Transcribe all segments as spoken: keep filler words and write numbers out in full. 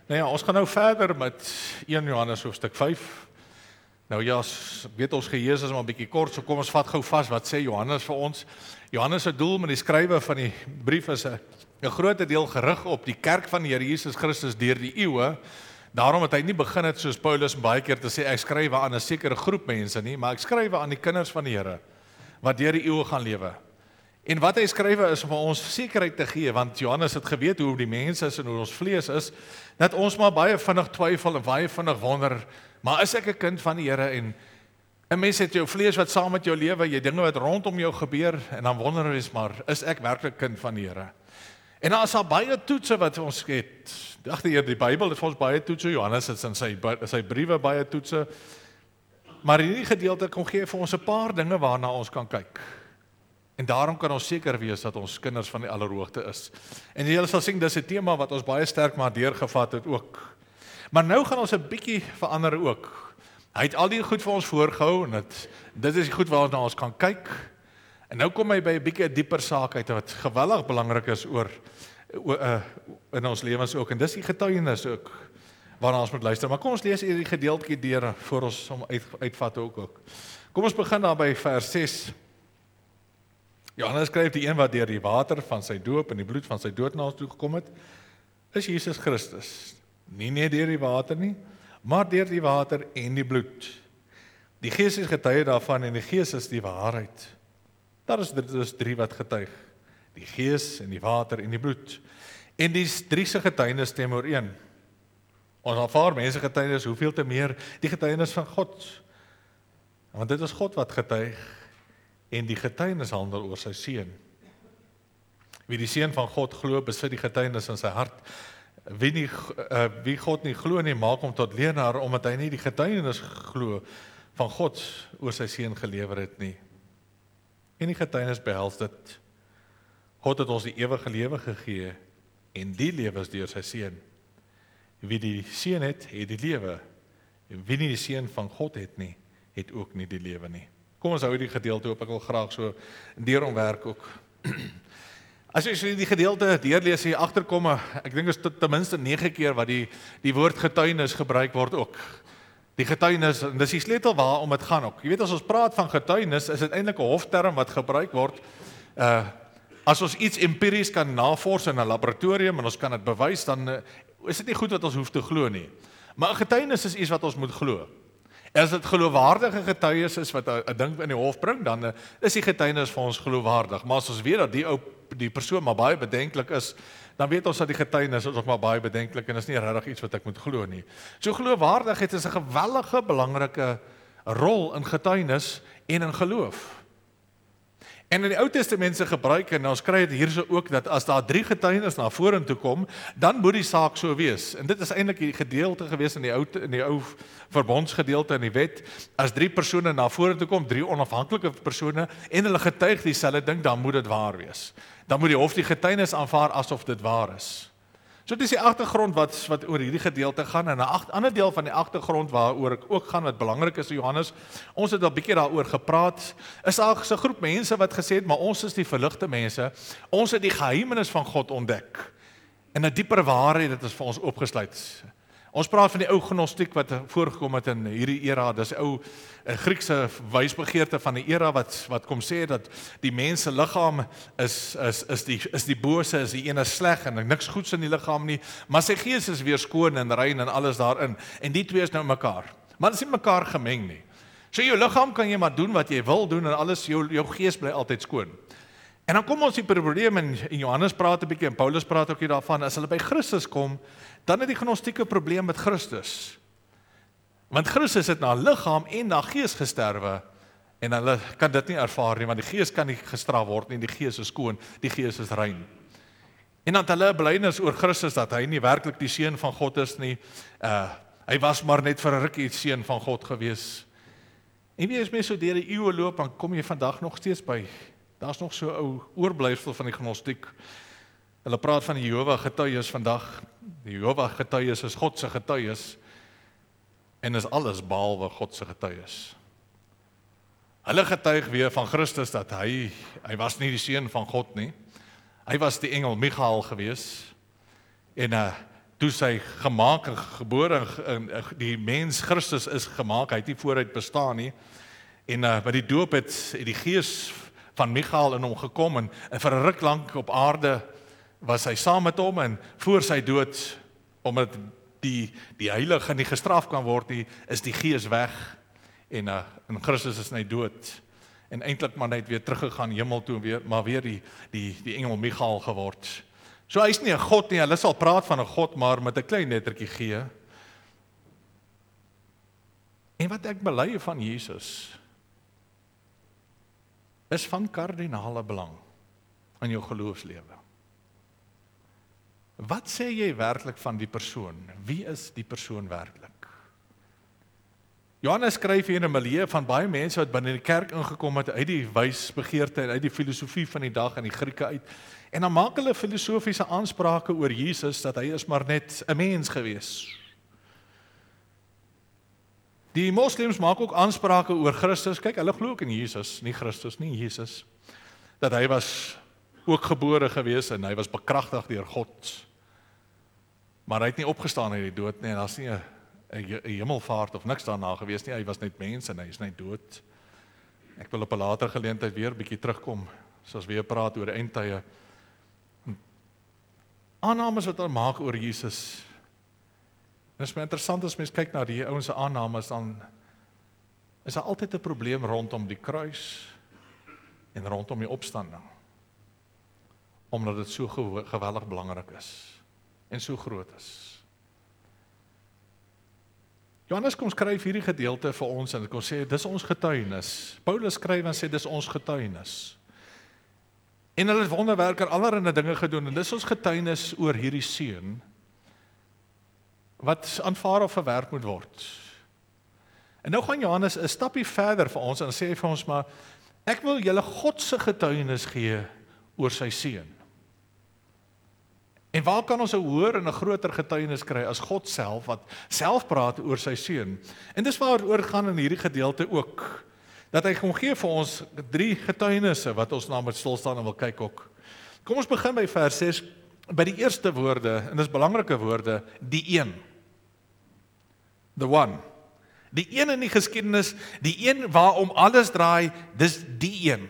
Nou ja, ons gaan nou verder met een Johannes hoofstuk vyf. Nou ja, s- weet ons gehees is maar 'n bietjie kort, so kom ons vat gou vas wat sê Johannes vir ons. Johannes se doel met die skrywe van die brief is 'n 'n groot deel gerig op die kerk van die Here Jesus Christus deur die eeue. Daarom het hy nie begin het soos Paulus baie keer te sê ek skryf aan 'n sekere groep mense nie, maar ek skryf aan die kinders van die Here wat deur die eeue gaan lewe. En wat hy skrywe is om ons sekerheid te gee, want Johannes het geweet hoe die mense is en hoe ons vlees is, dat ons maar baie vinnig twyfel en baie vinnig wonder, maar is ek 'n kind van die Here? En 'n mens het jou vlees wat saam met jou lewe, jy dinge wat rondom jou gebeur, en dan wonder ons maar, is ek werklik kind van die Here? En dan is daar baie toetse wat ons het. Ag die Here, die Bybel het vir ons baie toetse, Johannes het in sy sy briewe baie toetse. Maar in hierdie gedeelte kom gee vir ons 'n paar dinge waarna ons kan kyk. En daarom kan ons seker wees dat ons kinders van die Allerhoogste is. En julle sal sien, dis 'n tema wat ons baie sterk maar deurgevat het ook. Maar nou gaan ons 'n bietjie verander ook. Hy het al die goed vir ons voorgehou en dit, dit is die goed waarna ons kan kyk. En nou kom hy by 'n bietjie 'n dieper saak uit wat geweldig belangrik is oor, oor uh, in ons lewens ook. En dis die getuienis ook waarna ons moet luister. Maar kom ons lees hierdie gedeeltjie deur voor ons hom uit, uitvat ook ook. Kom ons begin daar by vers ses. Johannes skryf die een wat deur die water van sy doop en die bloed van sy dood na ons toe gekom het, is Jesus Christus. Nie net deur die water nie, maar deur die water en die bloed. Die Gees is getuie daarvan en die Gees is die waarheid. Daar is dus drie wat getuig. Die Gees en die water en die bloed. En die drie se getuienis stem ooreen. Ons aanvaar mense getuienis, hoeveel te meer die getuienis van God. Want dit is God wat getuig. En die getuienis handel oor sy seun. Wie die seun van God glo, besit die getuienis in sy hart. Wie, nie, uh, wie God nie glo nie, maak hom tot leenaar, omdat hy nie die getuienis glo van God oor sy seun gelewer het nie. En die getuienis behels dit. God het ons die ewige lewe gegee, en die lewe is deur sy seun. Wie die seun het, het die lewe. En wie nie die seun van God het nie, het ook nie die lewe nie. Kom ons hou die gedeelte op, ek wil graag so deur omwerk ook. As jy so die gedeelte deurlees, jy agterkom, ek dink is tot ten minste nege keer wat die, die woord getuienis gebruik word ook. Die getuienis, en dis die sleutel waarom dit gaan ook. Jy weet, as ons praat van getuienis, is dit eintlik 'n hofterm wat gebruik word. Uh, as ons iets empiries kan navors in 'n laboratorium en ons kan dit bewys, dan uh, is dit nie goed wat ons hoef te glo nie. Maar 'n getuienis is iets wat ons moet glo. As dit geloofwaardige getuies is wat 'n ding in die hof bring, dan uh, is die getuienis vir ons geloofwaardig. Maar as ons weet dat die ou die persoon maar baie bedenklik is, dan weet ons dat die getuienis is ook maar baie bedenklik en is nie regtig iets wat ek moet glo nie. So geloofwaardigheid is 'n geweldige belangrike rol in getuienis en in geloof. En in die Ou Testament se gebruik, en ons kry dit hierso ook, dat as daar drie getuienis na vorentoe kom, dan moet die saak so wees. En dit is eintlik die gedeelte gewees in die ou in die ou verbondsgedeelte in die wet. As drie persone na vorentoe kom, drie onafhanklike persone, en hulle getuig dieselfde ding, dan moet dit waar wees. Dan moet die hof die getuienis aanvaar asof dit waar is. So dit is die agtergrond wat wat oor hierdie gedeelte gaan, en 'n ander deel van die agtergrond waaroor ek ook gaan wat belangrik is, Johannes, ons het al 'n bietjie daaroor gepraat, is daar 'n groep mense wat gesê het, maar ons is die verligte mense, ons het die geheimenis van God ontdek, en 'n dieper waarheid het is vir ons opgesluit. Ons praat van die ou gnostiek wat voorgekom het in hierdie era, dis ou Griekse wysbegeerte van die era wat wat kom sê dat die mens se liggaam is is is die is die bose, is die ene sleg en niks goeds in die liggaam nie, maar sy gees is weer skoon en rein en alles daarin. En die twee is nou mekaar. Maar dit is nie mekaar gemeng nie. So jou liggaam kan jy maar doen wat jy wil doen en alles, jou jou gees bly altyd skoon. En dan kom ons die probleem, en Johannes praat 'n bietjie en Paulus praat ook hier daarvan, as hulle by Christus kom, dan het die gnostieke probleem met Christus. Want Christus het na liggaam en na gees gesterwe, en hulle kan dit nie ervaar nie, want die gees kan nie gestraf word nie, die gees is skoon, die gees is rein. En dan het hulle 'n belydenis oor Christus, dat hy nie werklik die seun van God is nie, uh, hy was maar net vir 'n rukkie seun van God gewees. En wie is mense so deur die eeue loop, dan kom jy vandag nog steeds by, daar's nog so 'n ou oorblyfsel van die gnostiek. Hulle praat van die Jehova getuies vandag. Die Jehova getuies is God se getuies en is alles behalwe God se getuies. Hulle getuig weer van Christus dat hy hy was nie die seun van God nie. Hy was die engel Michael gewees en uh, toe sy gemaak en gebore, en die mens Christus is gemaak, hy het nie vooruit bestaan nie, en uh, by die doop het, het die gees van Michael in hom gekom, en, en vir 'n ruk lank op aarde was hy saam met hom, en voor sy dood, omdat die, die heilige nie gestraf kan word nie, is die gees weg, en, uh, en Christus is net dood, en eintlik maar net weer teruggegaan hemel toe, weer, maar weer die, die, die engel Michael geword. So hy is nie 'n God nie, hulle sal praat van 'n God, maar met 'n klein lettertjie G. En wat ek bely van Jesus, is van kardinale belang in jou geloofslewe. Wat sê jy werklik van die persoon? Wie is die persoon werklik? Johannes skryf hier in 'n milieu van baie mense wat binne die kerk ingekom het uit die wysbegeerte en uit die filosofie van die dag en die Grieke uit. En dan maak hulle filosofiese aansprake oor Jesus, dat hy is maar net 'n mens gewees. Die moslems maak ook aansprake oor Christus. Kyk, hulle glo ook in Jesus, nie Christus nie, Jesus. Dat hy was ook gebore gewees en hy was bekragtig deur God. Maar hy het nie opgestaan uit die dood nie, en daar's nie 'n 'n hemelvaart of niks daarna gewees nie. Hy was net mens en hy is net dood. Ek wil op 'n later geleentheid weer 'n bietjie terugkom, soos weer praat oor die eindtye. Aannames wat hulle maak oor Jesus. En dit is my interessant as mens kyk na die ouens se aannames, dan is daar altyd 'n probleem rondom die kruis en rondom die opstanding. Omdat dit so geweldig belangrik is en so groot is. Johannes kom skryf hierdie gedeelte vir ons en kom sê dis ons getuienis. Paulus skryf en sê dis ons getuienis. En hulle het wonderwerke en allerlei dinge gedoen en dis ons getuienis oor hierdie seun wat aanvaar of verwerp moet word. En nou gaan Johannes 'n stappie verder vir ons en sê vir ons maar ek wil julle God se getuienis gee oor sy seun. En waar kan ons 'n hoër en 'n groter getuienis kry as God self wat self praat oor sy seun? En dis waaroor gaan in hierdie gedeelte ook. Dat hy gaan gee vir ons drie getuienisse wat ons na moet stil staan en wil kyk ook. Kom ons begin by vers ses, by die eerste woorde, en dis belangrike woorde, die een. The one. Die een in die geskiedenis, die een waarom alles draai, dis die een.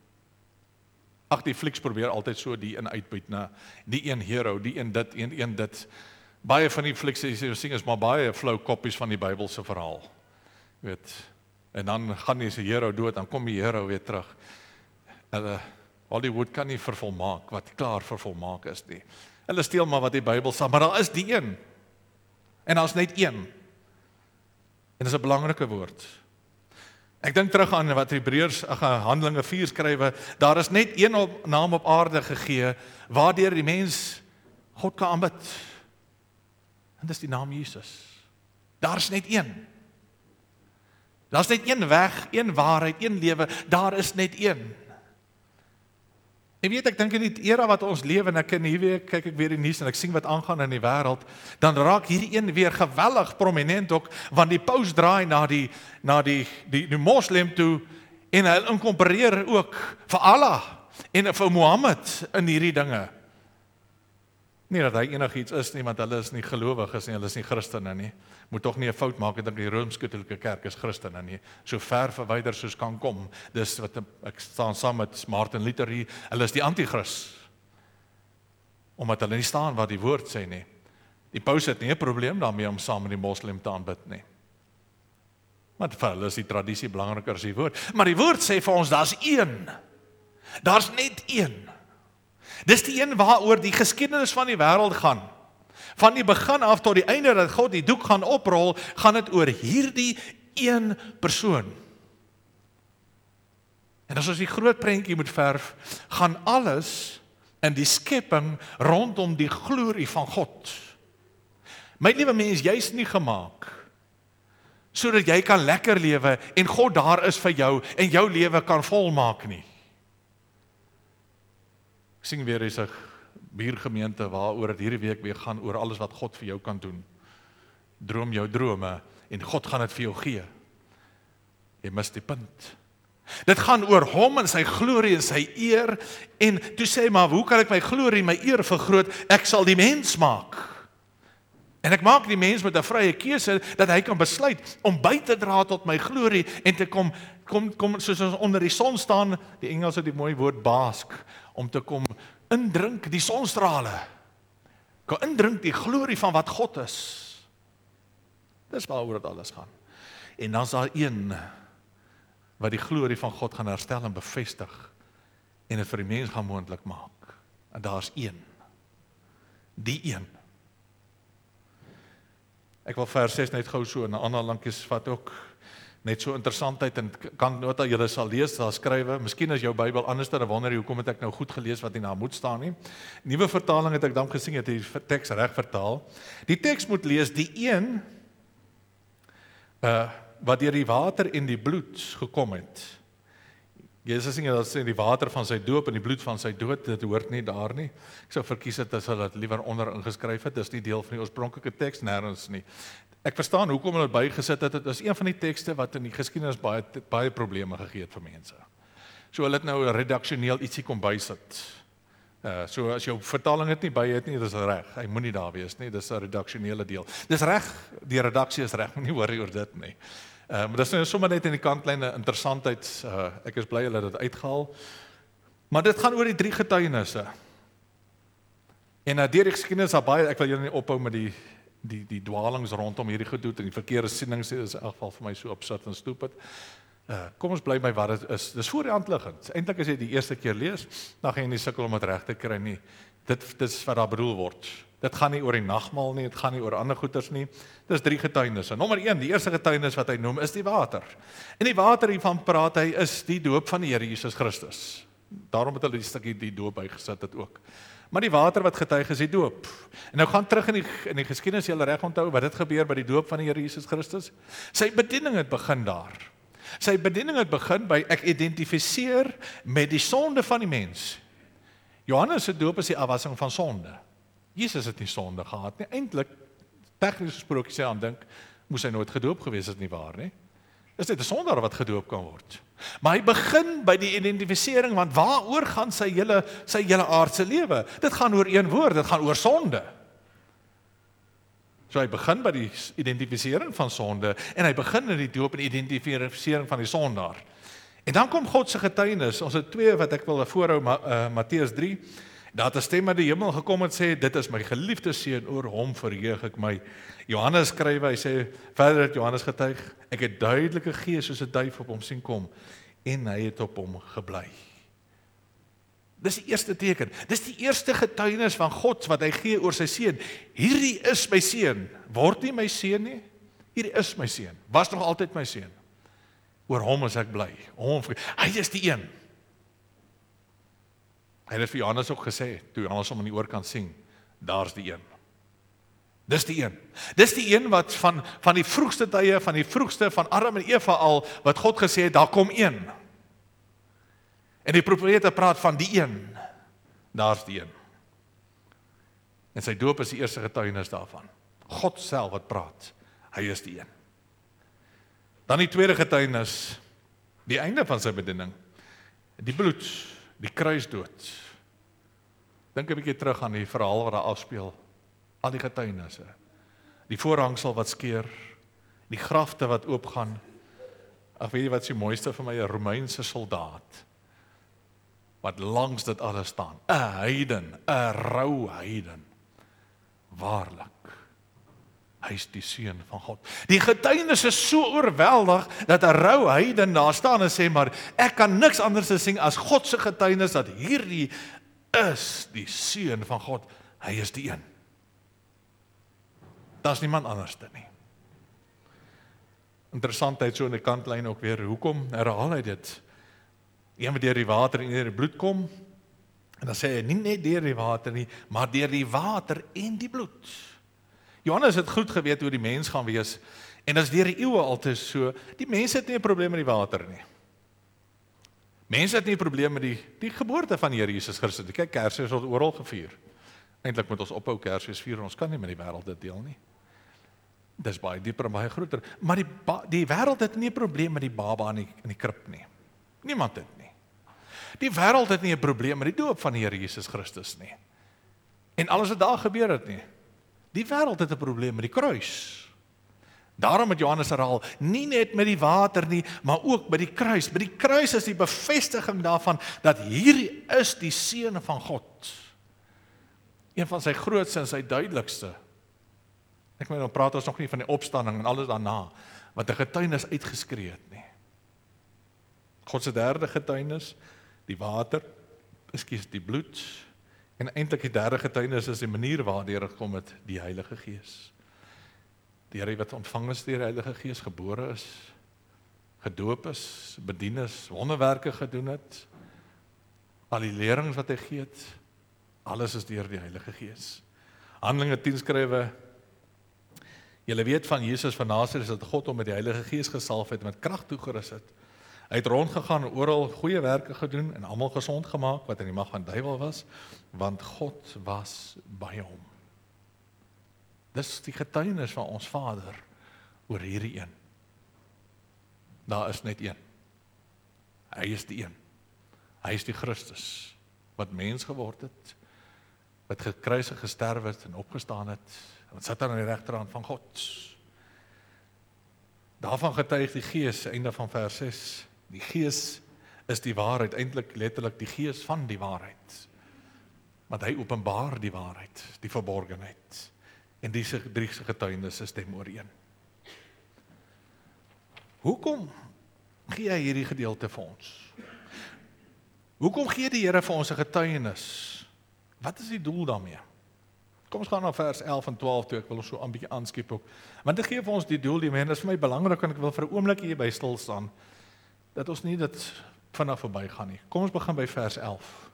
Ag, die flieks probeer altyd so die een uitbuit na die een hero, die een dit, een een dit. Baie van die flieks as jy sien is maar baie flou koppies van die Bybelse verhaal. Jy weet, en dan gaan die se hero dood, dan kom die hero weer terug. Hulle Hollywood kan nie vervolmaak wat klaar vervolmaak is nie. Hulle steel maar wat die Bybel sê, maar daar is die een. En daar's net een. En dis 'n belangrike woord. Ek dink terug aan wat Hebreërs, ag Handelinge vier skrywe, daar is net een op, naam op aarde gegee waardeur die mens God kan aanbid. En dis die naam Jesus. Daar's net een. Daar's net een weg, een waarheid, een lewe, daar is net een. En weet ek dink in die era wat ons lewe en ek in hierdie week kyk ek weer die nuus en ek sien wat aangaan in die wêreld, dan raak hierdie een weer geweldig prominent ook, want die paus draai na die na die die, die moslim toe en hy inkorporeer ook vir Allah en vir Mohammed in hierdie dinge. Nie dat hy enigiets is nie, want hulle is nie gelowiges nie, hulle is nie Christene nie. Moet tog nie 'n fout maak, ek dink die Rooms-Katolieke Kerk is Christene nie, so ver verwyder soos kan kom. Dis wat ek staan saam met Martin Luther hier, hulle is die anti-kris. Omdat hulle nie staan wat die woord sê nie. Die paus het nie 'n probleem daarmee om saam met die moslim te aanbid nie. Want vir hulle is die tradisie belangriker as die woord. Maar die woord sê vir ons, daar's een. Daar's net een. Dis die een waaroor die geskiedenis van die wêreld gaan. Van die begin af tot die einde dat God die doek gaan oprol, gaan dit oor hierdie een persoon. En as ons die groot prentjie moet verf, gaan alles in die skepping rondom die glorie van God. My liewe mens, jy's nie gemaak sodat jy kan lekker lewe en God daar is vir jou en jou lewe kan volmaak nie. Ek sien weer is 'n buurgemeente waaroor dit hierdie week weer gaan oor alles wat God vir jou kan doen. Droom jou drome en God gaan dit vir jou gee. Jy mis die punt. Dit gaan oor hom en sy glorie en sy eer en toe sê maar, hoe kan ek my glorie, my eer vergroot? Ek sal die mens maak. En ek maak die mens met 'n vrye keuse dat hy kan besluit om by te dra tot my glorie en te kom kom kom soos ons onder die son staan, die Engels het die mooi woord bask, om te kom indrink die sonstrale. Kom indrink die glorie van wat God is. Dis waaroor dit alles gaan. En dan's daar een wat die glorie van God gaan herstel en bevestig en dit vir die mens gaan moontlik maak. En daar's een. Die een. Ek wil vers ses net gou so, en 'n ander lankies vat ook net so interessantheid, en kan nota julle sal lees, daar skrywe, miskien is jou Bybel anders, dan wonder jy, hoekom het ek nou goed gelees wat nie daar moet staan nie. Nuwe vertaling het ek dan gesien, het die teks reg vertaal. Die teks moet lees, die een, uh, wat deur die water en die bloed gekom het. Jesus sê dat sê die water van sy doop en die bloed van sy dood, dit hoort nie daar nie. Ek sou verkies het as hulle dit liewer onder ingeskryf het, dis nie deel van die oorspronklike teks, nêrens nie. Ek verstaan hoekom hulle dit bygesit het, dit is een van die tekste wat in die geskiedenis baie, baie probleme gegee het vir mense. So hulle het nou redaksioneel ietsie kom bysit. Uh, so as jou vertaling het nie by het nie, dis reg, hy moet nie daar wees nie, dis 'n redaksionele deel. Dis reg, die redaksie is reg, moenie worry oor dit nie. Uh, maar dis nou sommer net in die kantlyn interessantheid, uh, ek is bly hulle het dit uitgehaal. Maar dit gaan oor die drie getuienisse. En uh, deur die geskiedenis daar baie, ek wil julle nie ophou met die die die dwalings rondom hierdie gedoet en die verkeerde sienings is in elk geval vir my so opsit en stupid. Uh, kom ons bly by wat dit is. Dis voor die hand liggend. Eintlik as jy die eerste keer lees, dan gaan jy nie sukkel om dit reg te kry nie. Dit dis wat daar bedoel word. Dit gaan nie oor die nagmaal nie, dit gaan nie oor ander goeters nie. Dis drie getuienisse. Nommer een, die eerste getuienis wat hy noem is die water. En die water hiervan praat hy is die doop van die Here Jesus Christus. Daarom het hulle die stukkie die doop bygesit het ook. Maar die water wat getuig is die doop. En nou gaan terug in die in die geskiedenis, julle reg onthou wat dit gebeur by die doop van die Here Jesus Christus. Sy bediening het begin daar. Sy bediening het begin by ek identifiseer met die sonde van die mens. Johannes se doop is die afwassing van sonde. Jesus het nie sonde gehad nie. Eintlik, tegnies gesproke sê aan dink, moes hy nooit gedoop gewees het nie waar nie. Is dit 'n sondaar wat gedoop kan word? Maar hy begin by die identifisering, want waaroor gaan sy hele sy hele aardse lewe? Dit gaan oor een woord, dit gaan oor sonde. So hy begin by die identifisering van sonde en hy begin in die doop en identifisering van die sondaar. En dan kom God se getuienis. Ons het twee wat ek wil voorhou, uh, Matteus drie. Daar het 'n stem uit die hemel gekom en sê, dit is my geliefde seun, oor hom verheug ek my. Johannes skryf, hy sê, verder het Johannes getuig, ek het duidelike gees soos 'n duif op hom sien kom, en hy het op hom gebly. Dis die eerste teken, dis die eerste getuienis van God, wat hy gee oor sy seun. Hierdie is my seun, word nie my seun nie, hierdie is my seun, was nog altyd my seun. Oor hom is ek bly, hom, hy is die een. Hy het vir Johannes ook gesê, toe Johannes hom in die oor kan sien, daar's die een. Dis die een. Dis die een wat van, van die vroegste tye, van die vroegste, van Adam en Eva al, wat God gesê het, daar kom een. En die profete praat van die een, daar's die een. En sy doop is die eerste getuienis daarvan. God self wat praat, hy is die een. Dan die tweede getuienis, die einde van sy bediening, die bloed, die kruisdood. Dink 'n bietjie terug aan die verhaal wat daar afspeel, al die getuienisse, die voorhangsel wat skeur, die grafte wat oopgaan. Ag, weet jy wat die mooiste vir my, 'n Romeinse soldaat, wat langs dit alles staan, 'n heiden, 'n rou heiden, waarlik, hy is die seun van God. Die getuienis is so oorweldig, dat 'n rou heiden daar staan en sê, maar ek kan niks anders sien as God se getuienis, dat hierdie is die seun van God, hy is die een. Daar's niemand anders nie. Interessantheid so in die kantlyn ook weer, hoekom herhaal hy dit? Een wat deur die water en deur die bloed kom, en dan sê hy, nie net deur die water nie, maar deur die water en die bloed. Johannes het goed geweet hoe die mens gaan wees, en as deur die eeue altyd so, die mense het nie 'n probleem met die water nie. Mense het nie 'n probleem met die, die geboorte van die Here Jesus Christus. Kyk, Kersfees word oral gevier. Eintlik moet ons ophou Kersfees vier, ons kan nie met die wêreld dit deel nie. Dis baie dieper en baie groter, maar die, die wêreld het nie 'n probleem met die baba in die, in die krib nie. Niemand het nie. Die wêreld het nie 'n probleem met die doop van die Here Jesus Christus nie. En alles wat daar gebeur het nie. Die wêreld het 'n probleem met die kruis. Daarom het Johannes herhaal, nie net met die water nie, maar ook by die kruis. By die kruis is die bevestiging daarvan, dat hierdie is die Seun van God. Een van sy grootste en sy duidelikste. Ek meen, dan praat ons nog nie van die opstanding en alles daarna, wat 'n getuienis uitgeskree het nie. God se derde getuienis, die water, ekskuus, die bloed, en eintlik die derde getuienis is die manier waardeur dit kom met die Heilige Gees. Die Here wat ontvang is deur die Heilige Gees, gebore is, gedoop is, bedien is, wonderwerke gedoen het, al die lerings wat hy gee het, alles is deur die Heilige Gees. Handelinge tien skrywe, julle weet van Jesus van Nasaret, dat God hom met die Heilige Gees gesalf het, met krag toegerus het. Hy het rondgegaan en oral goeie werke gedoen, en almal gesond gemaak, wat in die mag van die duiwel was, want God was by hom. Dis die getuienis van ons Vader oor hierdie een. Daar is net een. Hy is die een. Hy is die Christus, wat mens geword het, wat gekruisig gesterf het en opgestaan het, wat sit aan die regterhand van God. Daarvan getuig die Gees, einde van vers ses. Die Gees is die waarheid, eintlik letterlik die Gees van die waarheid. Want hy openbaar die waarheid, die verborgenheid. En die drie getuienisse stem ooreen. Hoekom gee hy hierdie gedeelte vir ons? Hoekom gee die Here vir ons 'n getuienis? Wat is die doel daarmee? Kom ons gaan na vers elf en twaalf toe, ek wil ons so 'n bietjie aanskiep ook. Want dit gee vir ons die doel, die mense, is vir my belangrik, en ek wil vir 'n oomblik hierby stil staan, dat ons nie dit vinnig verby gaan nie. Kom ons begin by vers elf.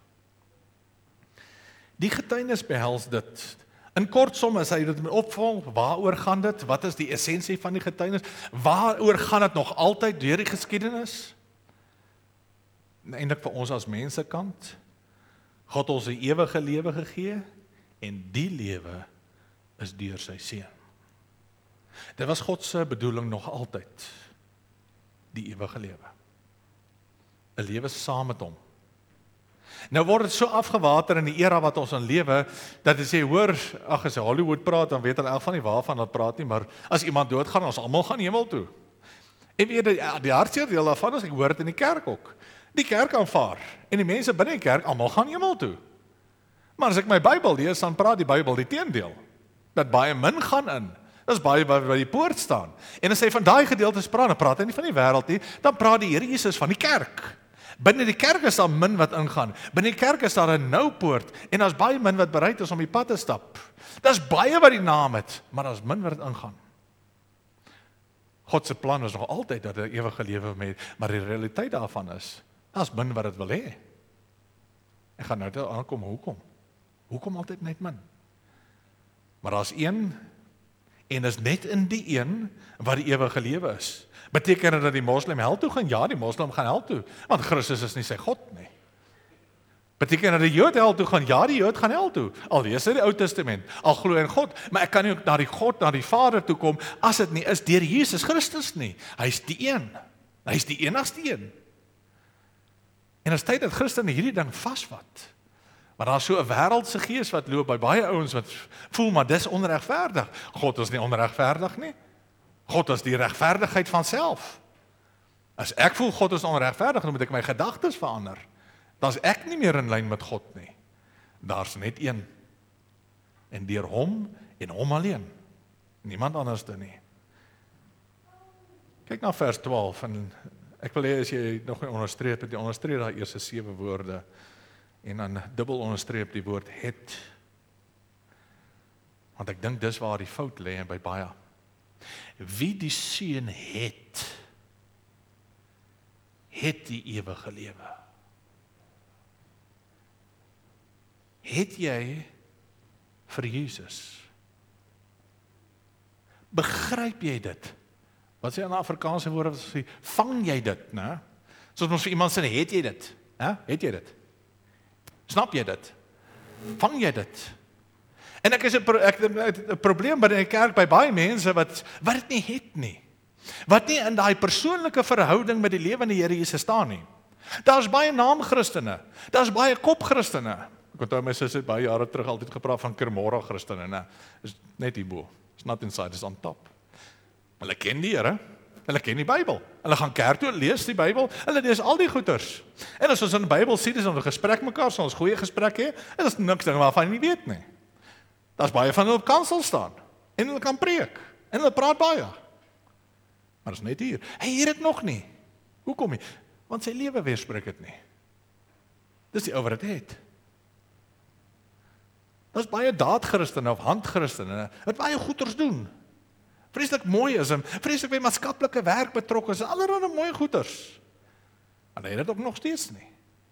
Die getuienis behels dit. In kort som, as hy dit met opvolg, waaroor gaan dit? Wat is die essensie van die getuienis? Waaroor gaan dit nog altyd deur die geskiedenis? En eintlik vir ons as mense kant, God ons 'n ewige lewe gegee, en die lewe is deur sy Seun. Dit was God se bedoeling nog altyd, die ewige lewe. 'n Lewe saam met hom. Nou word dit so afgewater in die era wat ons in lewe, dat as jy hoor, ag as jy Hollywood praat, dan weet hulle in elk geval nie waarvan hulle praat nie, maar as iemand doodgaan, ons almal gaan hemel toe. En weet jy, die hartseer deel daarvan is, ek hoor dit in die kerk ook. Die kerk aanvaar, en die mense binne die kerk, almal gaan hemel toe. Maar as ek my Bybel lees, dan praat die Bybel die teendeel, dat baie min gaan in. Dit is baie wat by die poort staan. En as hy van daai gedeeltes praat, dan praat hy nie van die wêreld nie, dan praat die Here Jesus van die kerk. Binne die kerk is daar min wat ingaan. Binne die kerk is daar 'n nou poort, en daar's baie min wat bereid is om die pad te stap. Daar's baie wat die naam het, maar daar's min wat dit ingaan. God se plan is nog altyd dat hy 'n ewige lewe met, maar die realiteit daarvan is, daar's min wat dit wil hê. Ek gaan nou daar aankom, hoekom? Hoekom altyd net min? Maar daar's een, en is net in die een wat die ewige lewe is. Beteken dit dat die moslim hel toe gaan? Ja, die moslim gaan hel toe, want Christus is nie sy God nie. Beteken dat die Jood hel toe gaan? Ja, die Jood gaan hel toe, al lees hy die Ou Testament, al glo in God, maar ek kan nie ook na die God, na die Vader toe kom, as dit nie is deur Jesus Christus nie. Hy's die een, hy's die enigste een. En as tyd dat Christene hierdie ding vasvat, maar daar is so 'n wêreldse gees wat loop by baie ouens wat voel, maar dis onregverdig. God is nie onregverdig nie. God is die regverdigheid van self. As ek voel God is onregverdig, dan moet ek my gedagtes verander. Dan is ek nie meer in lyn met God nie. Daar's net een. En deur hom en hom alleen. Niemand anders dan nie. Kyk na vers twaalf, en ek wil hê as jy nog nie onderstreep het, jy onderstreep daar eerste sewe woorde, en dan dubbel onderstreep die woord het. Want ek dink dis waar die fout lê by baie. Wie die Seun het, het die ewige lewe. Het jy vir Jesus? Begryp jy dit? Wat sê in Afrikaanse woorde, wat sê, vang jy dit, né? Soos ons vir iemand sê, het jy dit? Hè? Het jy dit? Snap jy dit? Vang jy dit? En ek is 'n pro, ek 'n probleem by die kerk by baie mense wat wat dit nie het nie. Wat nie in daai persoonlike verhouding met die lewende Here Jesus staan nie. Daar's baie naamchristene, daar's baie kopchristene. Ek onthou my sussie het baie jare terug altyd gepraat van Kermora Christene, nee, is net hierbo. It's not inside, it's on top. Hulle ken die Here, hulle ken die Bybel. Hulle gaan kerk toe, lees die Bybel, hulle lees al die goeters. En as ons in die Bybel sien, is ons 'n gesprek mekaar, so ons goeie gesprek hê, en daar's niks ding waarvan jy nie weet nie. Daar's baie van hulle op kansel staan, en hulle kan preek, en hulle praat baie. Maar is net hier. Hy hier dit nog nie. Hoekom nie? Want sy lewe weerspreek dit nie. Dis die ou wat dit het. Daar's baie daadchristene of handchristene wat baie goeders doen. Vreeslik mooi is en vreeslik by maatskaplike werk betrokke is, allerlei mooi goeders. Maar hy het dit ook nog steeds nie.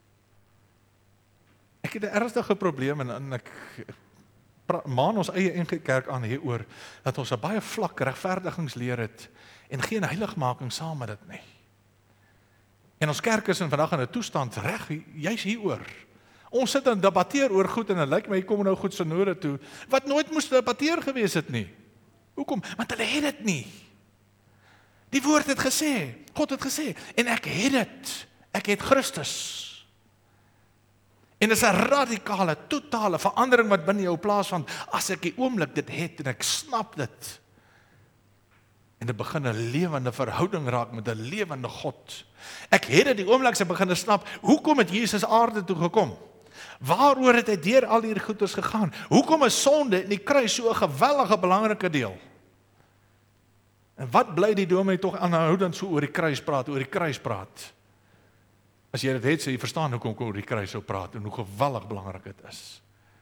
Ek het 'n ernstige probleem en, en ek maan ons eie N G Kerk aan hieroor dat ons 'n baie vlak regverdigingsleer het en geen heiligmaking saam met dit nie. En ons kerk is in vandag in 'n toestand reg juis hieroor. Ons sit en debatteer oor goed en dit lyk my kom nou goed synode toe wat nooit moes debatteer gewees het nie. Hoekom? Want hulle het dit nie. Die woord het gesê, God het gesê en ek het dit. Ek het Christus. En dit is 'n radikale, totale verandering wat binne jou plaasvind as ek die oomblik dit het en ek snap dit. En dit begin 'n lewende verhouding raak met 'n lewende God. Ek het dit die oomblik as ek begin snap, hoekom het Jesus aarde toe gekom? Waaroor het hy deur al hierdie goeders gegaan? Hoekom is sonde in die kruis so 'n geweldige belangrike deel? En wat bly die dominee tog aanhoudend so oor die kruis praat, oor die kruis praat? As jy dit het, sê jy verstaan hoekom ek oor die kruis sou praat en hoe geweldig belangrik dit is.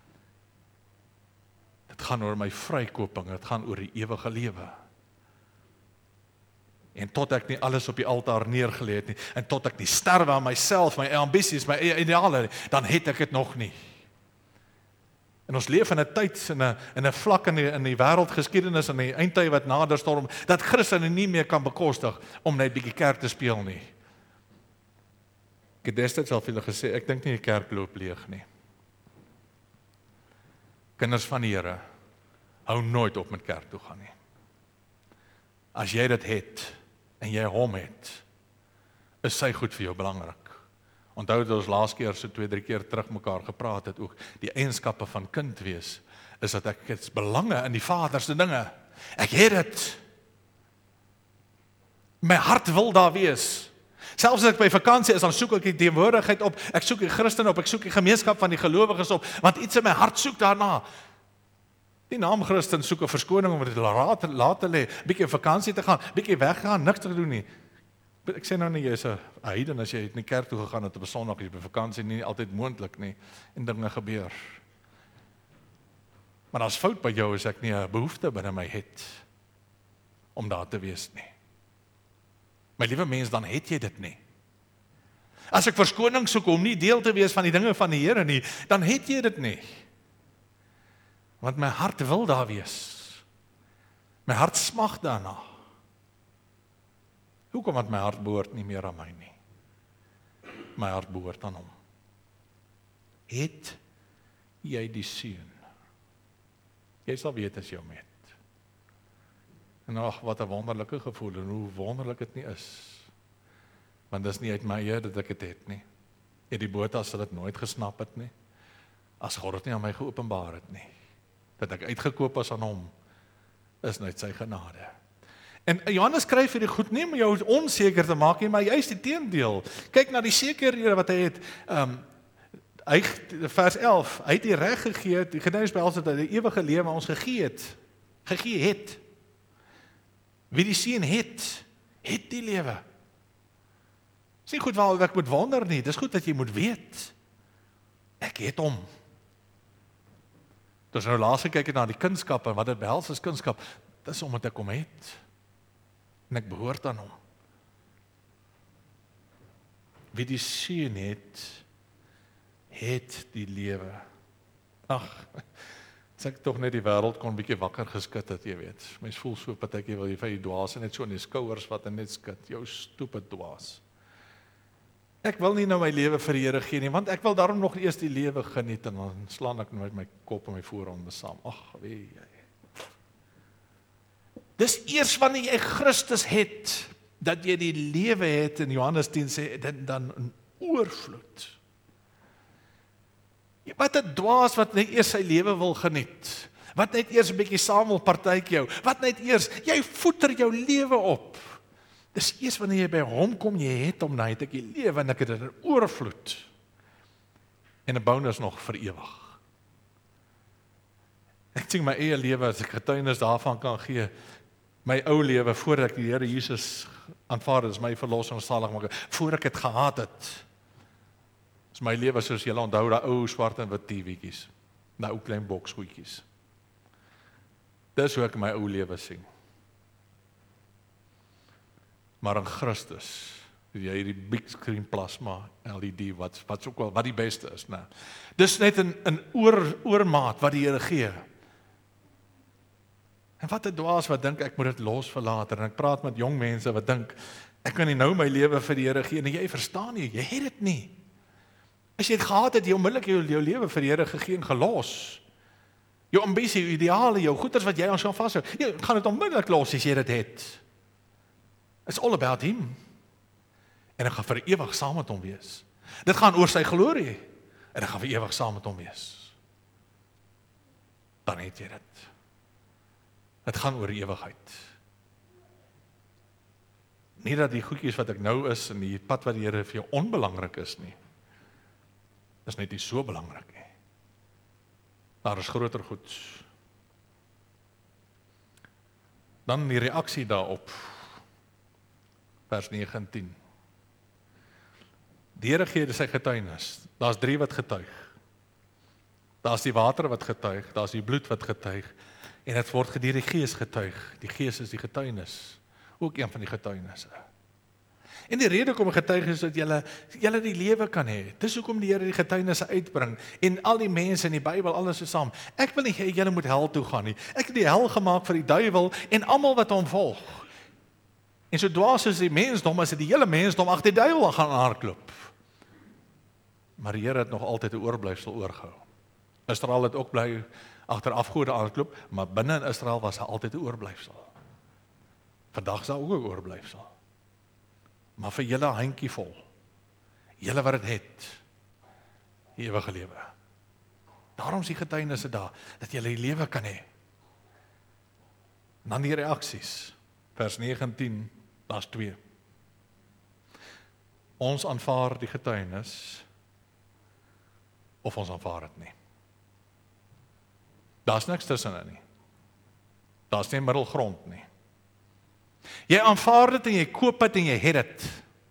Dit gaan oor my vrykoping, dit gaan oor die ewige lewe. En tot ek nie alles op die altaar neergelê het nie, en tot ek nie sterwe aan myself, my ambisies, my ideale, dan het ek dit nog nie. En ons leef in 'n tyd, in 'n in 'n vlak in die, in die wêreldgeskiedenis, in die eindtyd wat nader storm, dat Christene nie meer kan bekostig om net 'n bietjie kerk te speel nie. Ek het destyds al vir julle gesê, ek dink nie die kerk loop leeg nie. Kinders van die Here, hou nooit op met kerk toe gaan nie. As jy dit het, en jy hom het, is sy goed vir jou belangrik. Onthou dat ons laas keer so twee, drie keer terug mekaar gepraat het ook, die eienskappe van kind wees, is dat ek het belange in die Vader se dinge. Ek het dit. My hart wil daar wees. Selfs as ek by vakansie is, dan soek ek die teenwoordigheid op, ek soek die Christen op, ek soek die gemeenskap van die gelowiges op, want iets in my hart soek daarna. Die naam Christen soek 'n verskoning om dit laat, laat te lê, bietjie vakansie te gaan, bietjie weggaan, niks te doen nie. Ek sê nou nie jy is 'n heiden as jy in die kerk toe gegaan het op 'n Sondag, jy by vakansie nie altyd moontlik nie en dinge gebeur. Maar as fout by jou is ek nie 'n behoefte binne my het om daar te wees nie. My liewe mens, dan het jy dit nie. As ek verskoning soek om nie deel te wees van die dinge van die Here nie, dan het jy dit nie. Want my hart wil daar wees. My hart smag daarna. Hoekom? Want my hart behoort nie meer aan my nie. My hart behoort aan hom. Het jy die seun? Jy sal weet as jy hom het. En ag, wat 'n wonderlike gevoel en hoe wonderlik dit nie is. Want dis nie uit my eie dat ek dit het nie. En die Botas sal dit nooit gesnap het nie. As God dit nie aan my geopenbaar het nie. Dat ek uitgekoop is aan hom, is net sy genade. En Johannes skryf hierdie goed nie om jou onseker te maak nie, maar juist die teendeel. Kyk na die sekerhede wat hy het. Um, hy, vers elf, hy het die reg gegee, die getuienis by ons dat hy die ewige lewe ons gegee het. Gegee het. Wie die seun het, het die lewe. Dis nie goed waaroor ek moet wonder nie, dis goed dat jy moet weet. Ek het hom. Dus nou laas gekyk het na die kunskap en wat dit behels is kunskap, dis omdat ek hom het. En ek behoort aan hom. Wie die seun het, het die lewe. Ag, as ek tog net die wêreld kon bietjie wakker geskit het, jy weet. Mens voel so partykeer wil jy vir die dwaas net so in die skouers wat en net skit, jou stupid dwaas. Ek wil nie nou my lewe vir die Here gee nie, want ek wil daarom nog eers die lewe geniet en dan slaan ek nooit my kop en my voorhande saam. Ag, wee jy. Dis eers wanneer jy Christus het, dat jy die lewe het, en Johannes tien sê, dan in oorvloed. Wat 'n dwaas wat net eers sy lewe wil geniet. Wat net eers 'n bietjie saam wil partytjie hou. Wat net eers, jy voeter jou lewe op. Dis eers wanneer jy by hom kom, jy het hom, dan het ek die lewe en ek het dit in oorvloed. En 'n bonus nog vir ewig. Ek sien my eie lewe, as ek getuienis daarvan kan gee, my ou lewe, voordat ek die Here Jesus aanvaar het, is my verlossing salig maak, voor ek het gehad het, is my lewe soos julle onthou, daai ou swart en wit T V'tjies, daai ou klein boksgoedjies. Dis hoe ek my ou lewe sien. Maar in Christus, jy hierdie big screen plasma L E D, wat, wat ook wel, wat die beste is, nou. Dis net in, in oor, oormaat wat die Here gee. En wat 'n dwaas wat dink ek moet dit los vir later, en ek praat met jong mense wat dink, ek kan nie nou my lewe vir die Here gee, en jy verstaan nie, jy het dit nie. As jy het gehad het, jy onmiddellik jou, jou lewe vir die Here gegee en gelos. Jou ambisie, jou ideale, jou goeders wat jy aan gaan vashou, jy gaan dit onmiddellik los as jy dit het. It's all about him. En ek gaan vir ewig saam met hom wees. Dit gaan oor sy glorie, en ek gaan vir ewig saam met hom wees. Dan het jy dit. Dit gaan oor ewigheid. Nie dat die goedjies wat ek nou is, en die pad wat die Here vir jou onbelangrik is nie. Dis net nie so belangrik nie. Daar is groter goed. Dan die reaksie daarop. Vers nege en tien. Die Here gee sy getuienis. Daar's drie wat getuig. Daar's die water wat getuig, daar's die bloed wat getuig, en dit word deur die Gees getuig. Die Gees is die getuienis. Ook een van die getuienisse. En die rede kom getuig is dat julle julle die lewe kan hê. Dis hoekom die Here die getuienisse uitbring en al die mense in die Bybel alles is saam. Ek wil nie hê julle moet hel toe gaan nie. Ek het die hel gemaak vir die duiwel en almal wat hom volg. En so dwaas is die mensdom as dit die hele mensdom agter die duiwel gaan hardloop. Maar die Here het nog altyd 'n oorblyfsel oorgehou. Israel het ook bly agter afgode aanloop, maar binne in Israel was daar altyd 'n oorblyfsel. Vandag is daar ook 'n oorblyfsel. Maar vir julle handjie vol, julle wat dit het, die ewige lewe. Daarom is die getuienisse daar, dat julle die lewe kan hê. Dan die reaksies, vers nege en tien, daar's twee. Ons aanvaar die getuienis, of ons aanvaar dit nie. Daar's niks tussenin nie. Daar's nie middelgrond nie. Jy aanvaar dit en jy koop dit en jy het dit.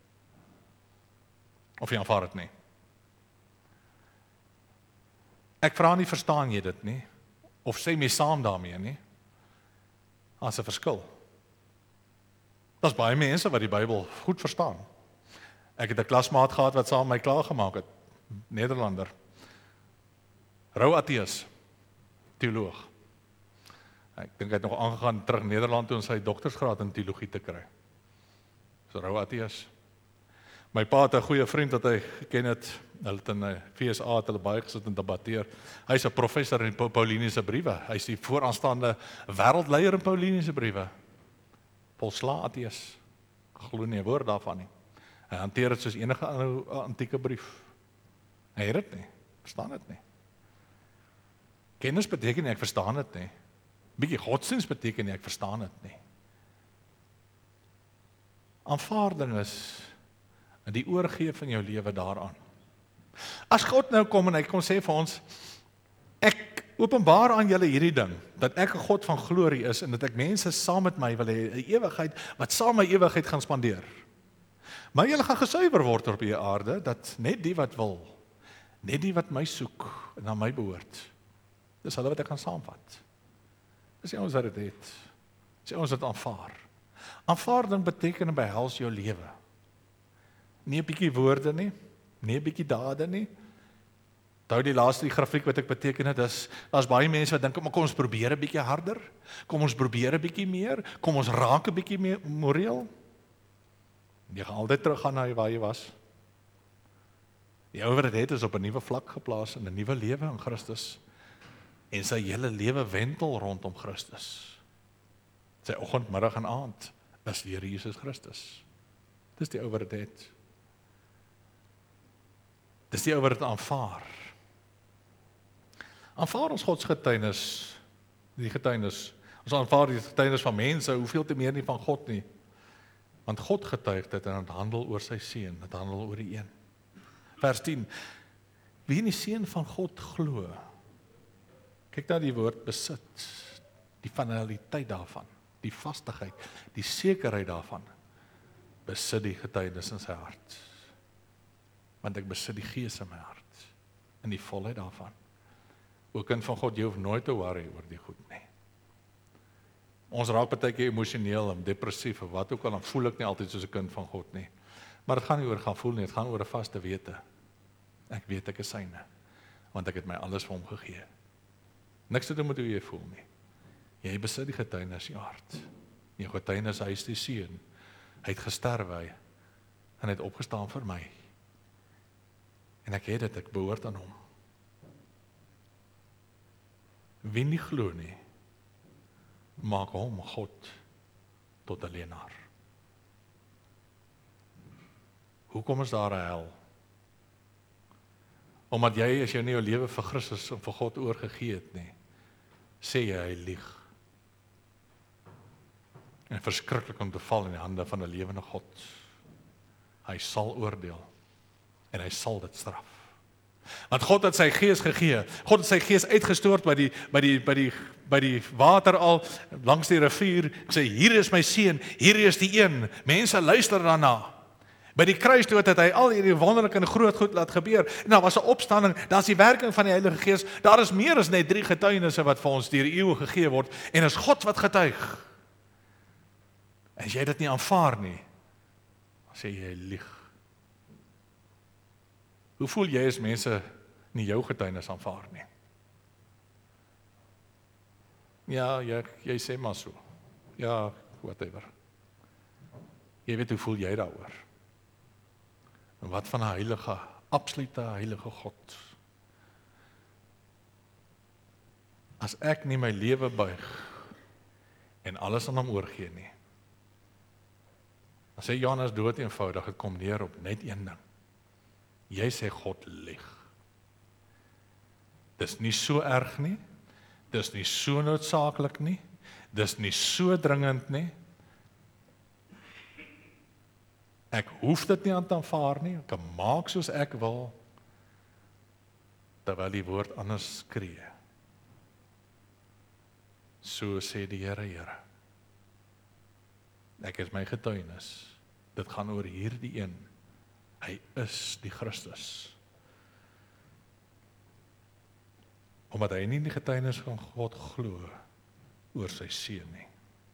Of jy aanvaar dit nie. Ek vra nie, verstaan jy dit nie? Of sê my saam daarmee nie? Daar's 'n verskil. Daar's baie mense wat die Bybel goed verstaan. Ek het 'n klasmaat gehad wat saam met my klaar gemaak het. Nederlander. Rou ateës. Teoloog. Ek dink hy het nog aangegaan terug Nederland toe om sy doktorsgraad in teologie te kry. So rou ateës. My pa het 'n goeie vriend wat hy geken het. Hulle het in die V S A het hulle baie gesit en debatteer. Hy's 'n professor in Pauliniese briewe. Hy's die vooraanstaande wêreldleier in Pauliniese briewe. Volsla ateës. Glo nie 'n woord daarvan nie. Hy hanteer dit soos enige ander antieke brief. Hy het dit nie. Verstaan dit nie. Kennis beteken nie ek verstaan dit nie. Bietjie godsdienst beteken nie ek verstaan dit nie. Aanvaarding is die oorgee van jou lewe daaraan. As God nou kom en hy kom sê vir ons, ek openbaar aan julle hierdie ding, dat ek 'n God van glorie is en dat ek mense saam met my wil hê, 'n ewigheid wat saam my ewigheid gaan spandeer. Maar julle gaan gesuiwer word op hierdie aarde, dat net die wat wil, net die wat my soek en na my behoort, dis hulle wat ek gaan saamvat. Dis ons wat dit het. Dis ons wat aanvaar. Aanvaarding beteken en behels jou lewe. Nie 'n bietjie woorde nie, nie 'n bietjie dade nie. Onthou die laaste die grafiek wat ek beteken het, is daar's baie mense wat dink, kom ons probeer 'n bietjie harder, kom ons probeer 'n bietjie meer, kom ons raak 'n bietjie meer moreel. Jy gaan altyd teruggaan na waar jy was. Die ou wat dit het is op 'n nuwe vlak geplaas in 'n nuwe lewe in Christus. En sy hele lewe wentel rondom Christus. Sy oggend, middag en aand is die Here Jesus Christus. Dis die ou wat dit het. Dis die ou wat dit aanvaar. Aanvaar ons God se getuienis, die getuienis. Ons aanvaar die getuienis van mense, hoeveel te meer nie van God nie. Want God getuig dit en het handel oor sy seun, het handel oor die een. Vers tien. Wie in die seun van God glo. Kyk na die woord besit, die finaliteit daarvan, die vastigheid, die sekerheid daarvan. Besit die getuienis in sy hart. Want ek besit die gees in my hart, in die volheid daarvan. O kind van God, jy hoef nooit te worry oor die goed nie. Ons raak partykeer emosioneel en depressief of wat ook al, dan voel ek nie altyd soos 'n kind van God nie. Maar dit gaan nie oor gaan voel nie, dit gaan oor 'n vaste wete. Ek weet ek is syne, want ek het my alles vir hom gegee. Niks te doen met hoe jy voel nie. Jy besit die getuienis in jou hart. Die getuienis, hy is die seun. Hy het gesterwe en hy het opgestaan vir my. En ek het dit, ek behoort aan hom. Wie nie glo nie, maak hom God tot 'n leienaar. Hoekom is daar 'n hel? Omdat jy, as jy nie jou lewe vir Christus en vir God oorgegee het nie, sê jy hy lieg. En verskriklik om te val in die hande van 'n lewende God. Hy sal oordeel en hy sal dit straf. Want God het sy gees gegee. God het sy gees uitgestort by die by die by die by die water al langs die rivier. Sê hier is my seun, hier is die een. Mense luister daarna. By die kruisdood het hy al hierdie wonderlike en groot goed laat gebeur. En daar was 'n opstanding, daar's die werking van die Heilige Gees. Daar is meer as net drie getuienisse wat vir ons deur die eeue gegee word en is God wat getuig. En as jy dit nie aanvaar nie, dan sê jy lieg. Hoe voel jy as mense nie jou getuienis aanvaar nie? Ja, jy, jy sê maar so. Ja, whatever. Jy weet hoe voel jy daaroor? En wat van 'n heilige, absolute heilige God? As ek nie my lewe buig en alles aan hom oorgee nie, dan sê Johannes dood eenvoudig, het kom neer op net een ding. Jy sê God lieg. Dis nie so erg nie, dis nie so noodsaaklik nie, dis nie so dringend nie. Ek hoef dit nie aan te aanvaar nie, ek kan maak soos ek wil, terwyl die woord anders skree. So sê die Here, Here. Ek is my getuienis. Dit gaan oor hierdie een. Hy is die Christus. Omdat hy nie die getuienis van God glo oor sy seun nie.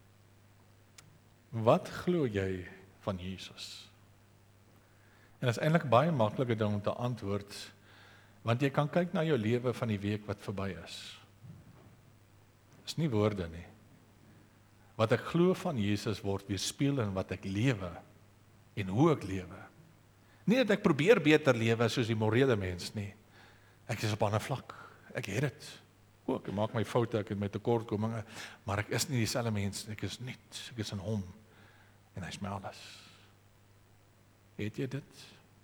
Wat glo jy van Jesus? En dit is eintlik baie maklike ding om te antwoord, want jy kan kyk na jou lewe van die week wat verby is. Dis nie woorde nie. Wat ek glo van Jesus word weerspieël in wat ek lewe en hoe ek lewe. Nie dat ek probeer beter lewe soos die morele mens nie. Ek is op 'n ander vlak. Ek het dit. Ook, ek maak my foute, ek het my tekortkominge, maar ek is nie dieselfde mens, ek is niet, ek is in hom. En hy is my alles. Het jy dit?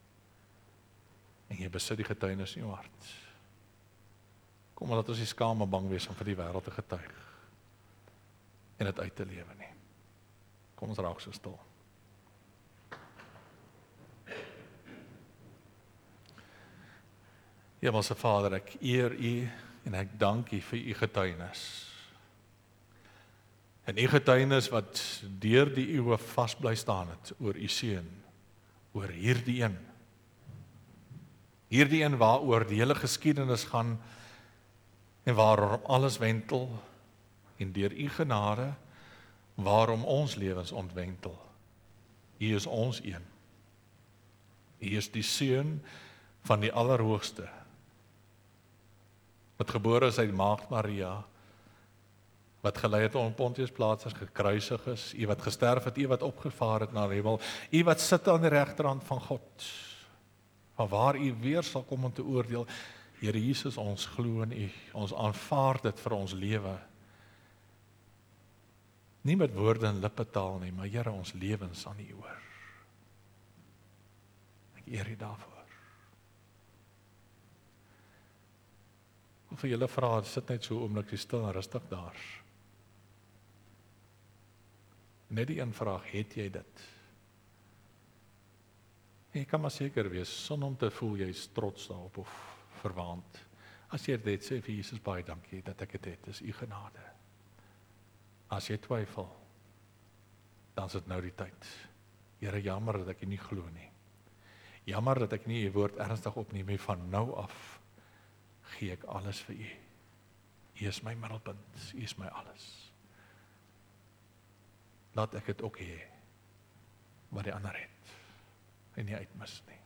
En jy besit die getuienis in jou hart. Kom maar, laat ons nie skaam en bang wees om vir die wêreld te getuig en dit uit te lewe nie. Kom ons raak so stil. Hemelse Vader, ek eer U en ek dank U vir U getuienis. En U getuienis wat deur die eeue vas bly staan het oor U seun, oor hierdie een. Hierdie een waaroor die hele geskiedenis gaan en waarom alles wentel en deur U genade waarom ons lewens ontwentel. U is ons een. U is die seun van die Allerhoogste, wat gebore is uit Maagd Maria, wat gelei het om Pontius Pilatus gekruisig is, U wat gesterf het, U wat opgevaar het na die hemel, U wat sit aan die regterhand van God, van waar U weer sal kom om te oordeel. Here Jesus, ons glo in U, ons aanvaar dit vir ons lewe. Nie met woorde en lippetaal nie, maar Here, ons lewens aan U oor. Ek eer U daarvoor. vir julle vra, sit net so 'n oomblik stil en rustig daar. Net die een vraag, het jy dit? Jy kan maar seker wees, sonder om te voel jy is trots daarop of verwaand. As jy dit sê vir Jesus, baie dankie dat ek dit het, is u genade. As jy twyfel, dan is dit nou die tyd. Here, jammer dat ek nie glo nie. Jammer dat ek nie u woord ernstig opneem nie, van nou af gee ek alles vir u. U is my middelpunt, u is my alles. Laat ek dit ook hê, wat die ander het, en nie uitmis nie.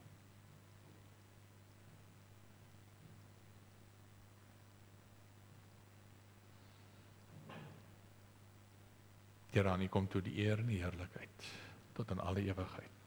Here, aan u kom toe die eer en die heerlikheid, tot in alle ewigheid.